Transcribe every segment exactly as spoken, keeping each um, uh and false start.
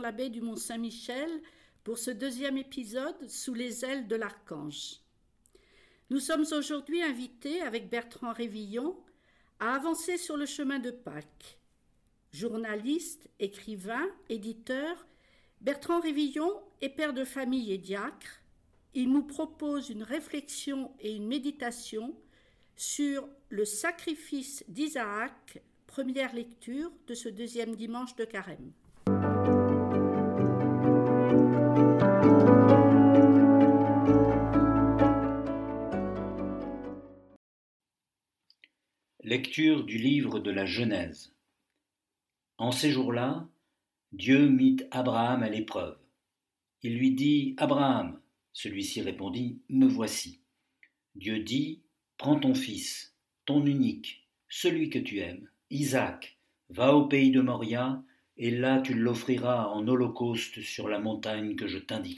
l'abbé du Mont-Saint-Michel pour ce deuxième épisode Sous les ailes de l'archange. Nous sommes aujourd'hui invités avec Bertrand Révillon à avancer sur le chemin de Pâques. Journaliste, écrivain, éditeur, Bertrand Révillon est père de famille et diacre. Il nous propose une réflexion et une méditation sur le sacrifice d'Isaac, première lecture de ce deuxième dimanche de Carême. Lecture du livre de la Genèse. En ces jours-là, Dieu mit Abraham à l'épreuve. Il lui dit « Abraham ». Celui-ci répondit « Me voici ». Dieu dit « Prends ton fils, ton unique, celui que tu aimes, Isaac, va au pays de Moria, et là tu l'offriras en holocauste sur la montagne que je t'indiquerai. »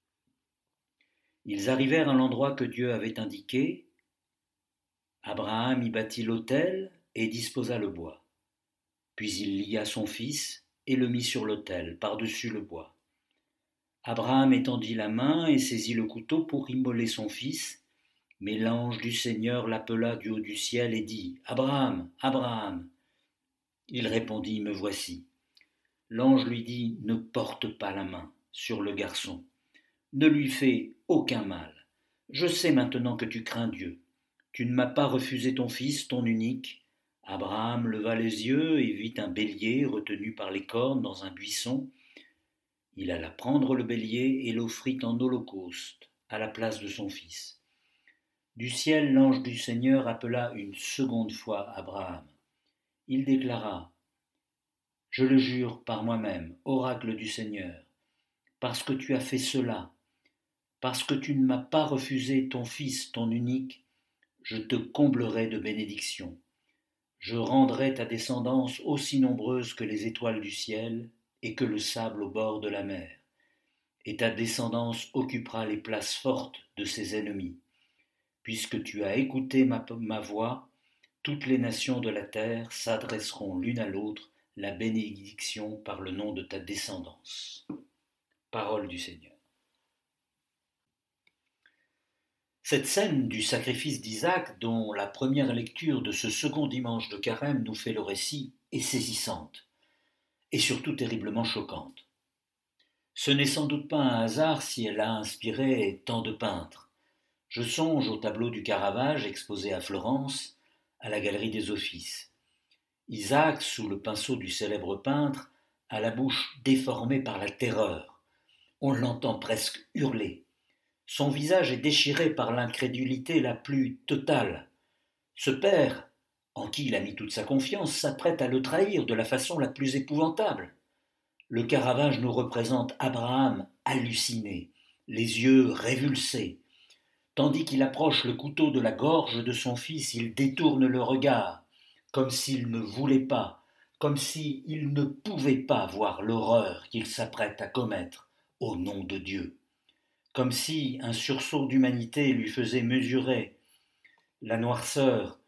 Ils arrivèrent à l'endroit que Dieu avait indiqué. Abraham y bâtit l'autel et disposa le bois. Puis il lia son fils et le mit sur l'autel, par-dessus le bois. Abraham étendit la main et saisit le couteau pour immoler son fils, mais l'ange du Seigneur l'appela du haut du ciel et dit « Abraham, Abraham !» Il répondit « Me voici ». L'ange lui dit « Ne porte pas la main sur le garçon, ne lui fais aucun mal. Je sais maintenant que tu crains Dieu. Tu ne m'as pas refusé ton fils, ton unique. » Abraham leva les yeux et vit un bélier retenu par les cornes dans un buisson. Il alla prendre le bélier et l'offrit en holocauste à la place de son fils. Du ciel, l'ange du Seigneur appela une seconde fois Abraham. Il déclara « Je le jure par moi-même, oracle du Seigneur, parce que tu as fait cela, parce que tu ne m'as pas refusé ton fils, ton unique, je te comblerai de bénédictions. Je rendrai ta descendance aussi nombreuse que les étoiles du ciel et que le sable au bord de la mer. Et ta descendance occupera les places fortes de ses ennemis. Puisque tu as écouté ma, ma voix, toutes les nations de la terre s'adresseront l'une à l'autre la bénédiction par le nom de ta descendance. » Parole du Seigneur. Cette scène du sacrifice d'Isaac, dont la première lecture de ce second dimanche de Carême nous fait le récit, est saisissante et surtout terriblement choquante. Ce n'est sans doute pas un hasard si elle a inspiré tant de peintres. Je songe au tableau du Caravage exposé à Florence, à la Galerie des Offices. Isaac, sous le pinceau du célèbre peintre, a la bouche déformée par la terreur. On l'entend presque hurler. Son visage est déchiré par l'incrédulité la plus totale. Ce père, en qui il a mis toute sa confiance, s'apprête à le trahir de la façon la plus épouvantable. Le Caravage nous représente Abraham halluciné, les yeux révulsés. Tandis qu'il approche le couteau de la gorge de son fils, il détourne le regard, comme s'il ne voulait pas, comme s'il ne pouvait pas voir l'horreur qu'il s'apprête à commettre au nom de Dieu. Comme si un sursaut d'humanité lui faisait mesurer la noirceur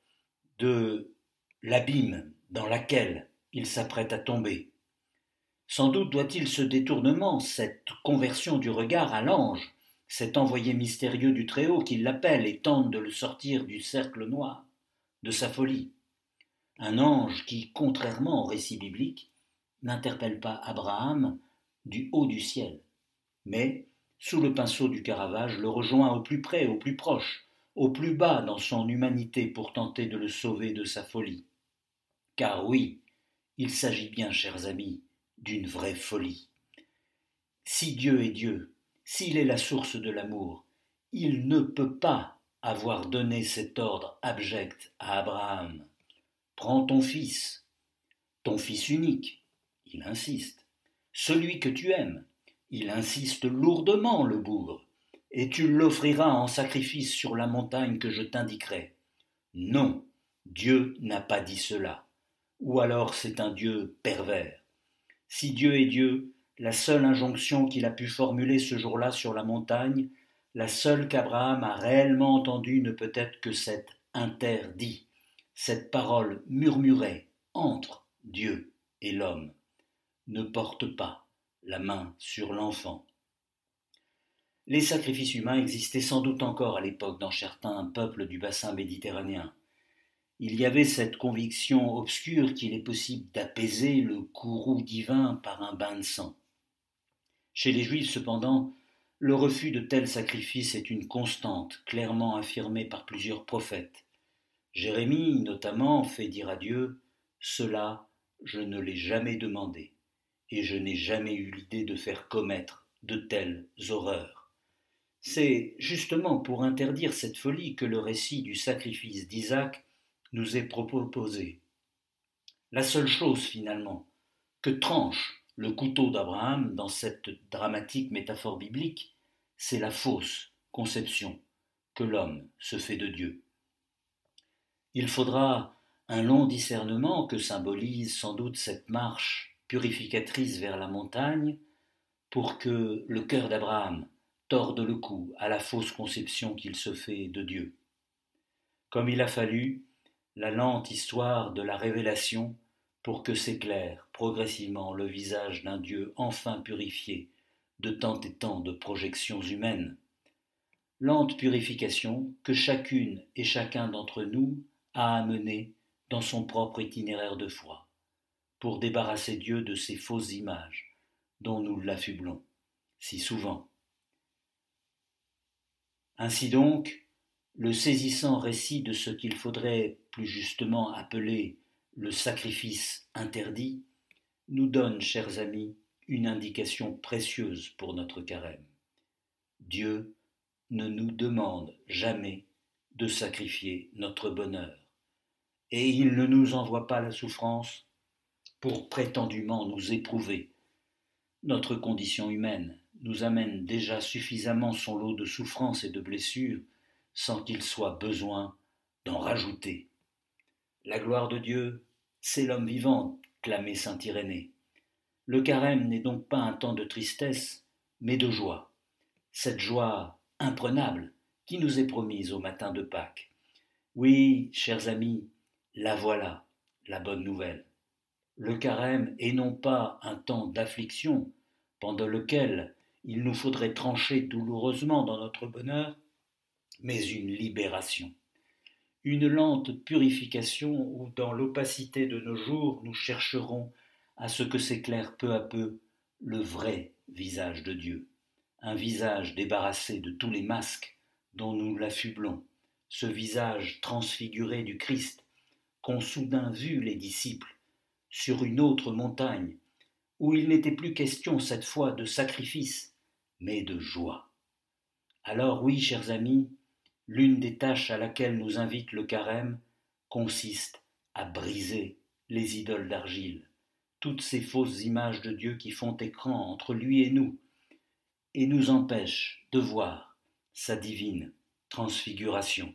de l'abîme dans laquelle il s'apprête à tomber. Sans doute doit-il ce détournement, cette conversion du regard à l'ange, cet envoyé mystérieux du Très-Haut qui l'appelle et tente de le sortir du cercle noir, de sa folie. Un ange qui, contrairement au récit biblique, n'interpelle pas Abraham du haut du ciel, mais sous le pinceau du Caravage, le rejoint au plus près, au plus proche, au plus bas dans son humanité pour tenter de le sauver de sa folie. Car oui, il s'agit bien, chers amis, d'une vraie folie. Si Dieu est Dieu, s'il est la source de l'amour, il ne peut pas avoir donné cet ordre abject à Abraham. Prends ton fils, ton fils unique, il insiste, celui que tu aimes. Il insiste lourdement, le bougre, et tu l'offriras en sacrifice sur la montagne que je t'indiquerai. Non, Dieu n'a pas dit cela. Ou alors c'est un Dieu pervers. Si Dieu est Dieu, la seule injonction qu'il a pu formuler ce jour-là sur la montagne, la seule qu'Abraham a réellement entendue ne peut être que cette interdit, cette parole murmurée entre Dieu et l'homme. Ne porte pas la main sur l'enfant. Les sacrifices humains existaient sans doute encore à l'époque dans certains peuples du bassin méditerranéen. Il y avait cette conviction obscure qu'il est possible d'apaiser le courroux divin par un bain de sang. Chez les Juifs, cependant, le refus de tels sacrifices est une constante, clairement affirmée par plusieurs prophètes. Jérémie, notamment, fait dire à Dieu « Cela, je ne l'ai jamais demandé, et je n'ai jamais eu l'idée de faire commettre de telles horreurs. » C'est justement pour interdire cette folie que le récit du sacrifice d'Isaac nous est proposé. La seule chose, finalement, que tranche le couteau d'Abraham dans cette dramatique métaphore biblique, c'est la fausse conception que l'homme se fait de Dieu. Il faudra un long discernement que symbolise sans doute cette marche purificatrice vers la montagne pour que le cœur d'Abraham torde le cou à la fausse conception qu'il se fait de Dieu. Comme il a fallu la lente histoire de la révélation pour que s'éclaire progressivement le visage d'un Dieu enfin purifié de tant et tant de projections humaines. Lente purification que chacune et chacun d'entre nous a à mener dans son propre itinéraire de foi, pour débarrasser Dieu de ces fausses images dont nous l'affublons si souvent. Ainsi donc, le saisissant récit de ce qu'il faudrait plus justement appeler le sacrifice interdit nous donne, chers amis, une indication précieuse pour notre carême. Dieu ne nous demande jamais de sacrifier notre bonheur, et il ne nous envoie pas la souffrance pour prétendument nous éprouver. Notre condition humaine nous amène déjà suffisamment son lot de souffrances et de blessures sans qu'il soit besoin d'en rajouter. La gloire de Dieu, c'est l'homme vivant, clamait saint Irénée. Le carême n'est donc pas un temps de tristesse, mais de joie. Cette joie imprenable qui nous est promise au matin de Pâques. Oui, chers amis, la voilà, la bonne nouvelle. Le carême est non pas un temps d'affliction pendant lequel il nous faudrait trancher douloureusement dans notre bonheur, mais une libération, une lente purification où dans l'opacité de nos jours nous chercherons à ce que s'éclaire peu à peu le vrai visage de Dieu, un visage débarrassé de tous les masques dont nous l'affublons, ce visage transfiguré du Christ qu'ont soudain vu les disciples sur une autre montagne, où il n'était plus question cette fois de sacrifice, mais de joie. Alors oui, chers amis, l'une des tâches à laquelle nous invite le carême consiste à briser les idoles d'argile, toutes ces fausses images de Dieu qui font écran entre lui et nous, et nous empêchent de voir sa divine transfiguration.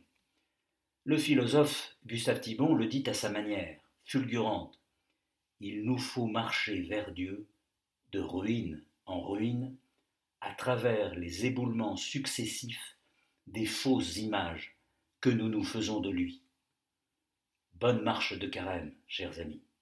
Le philosophe Gustave Thibon le dit à sa manière, fulgurante. Il nous faut marcher vers Dieu, de ruine en ruine, à travers les éboulements successifs des fausses images que nous nous faisons de lui. Bonne marche de carême, chers amis.